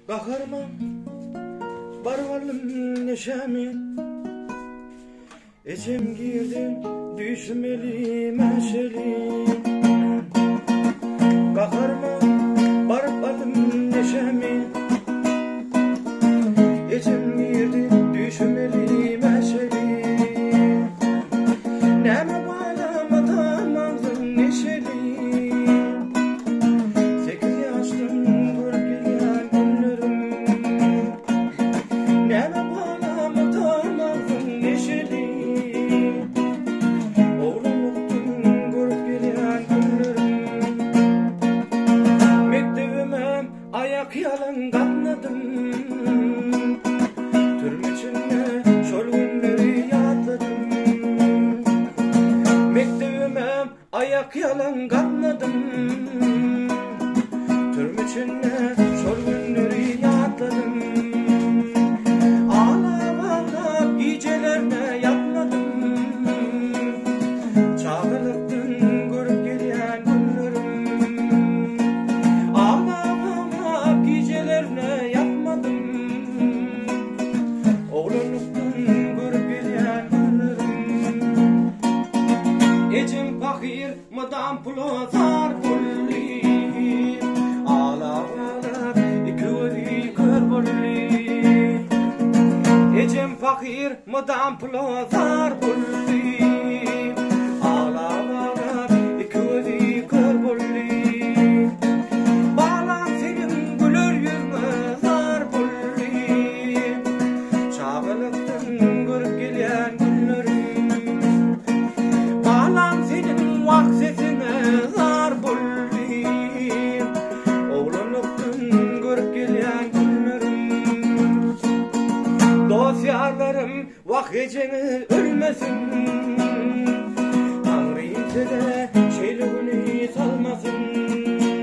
Bakarma barvalım neşemi, Ecem girdi düşmeli meşeli. Bakarma barvalım neşemi, Ecem girdi düşmeli meşeli. Neme bağlamadan aldım neşeli, ayak yalan katladım, türmüçünde şol günleri yadladım. Mektebime ayak yalan katladım, türmüçünde şol günleri yadladım. Ağlap ağlap gecelerine yatmadım, çağırlıktın görüp gelen günlerim. Gecelerine yapmadım, oğlunluktan görüp gelen günlerim. Ecem fakir madam pulo zar kulli, ağlap ağlap ikili kör bolli. Ecem fakir madam pulo zar kulli, ağlap ağlap ikili kör bolli. Bağlam senin vak sesine zar bulli, oğlunluktan görüp gelen günlerim. Dost yarlarım vak geceni ölmesin,